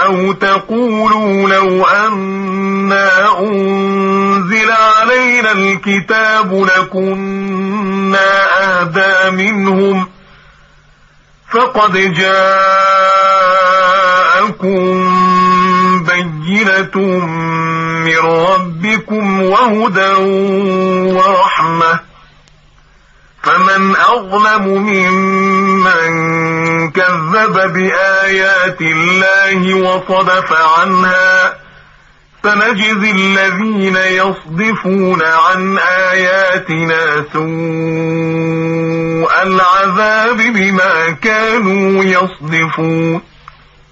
أو تقولوا لو أنا أنزل علينا الكتاب لكنا أهدى منهم فقد جاءكم بينة من ربكم وهدى ورحمة فمن أظلم ممن كذب بآيات الله وصدف عنها سنجزي الذين يصدفون عن آياتنا سوء العذاب بما كانوا يصدفون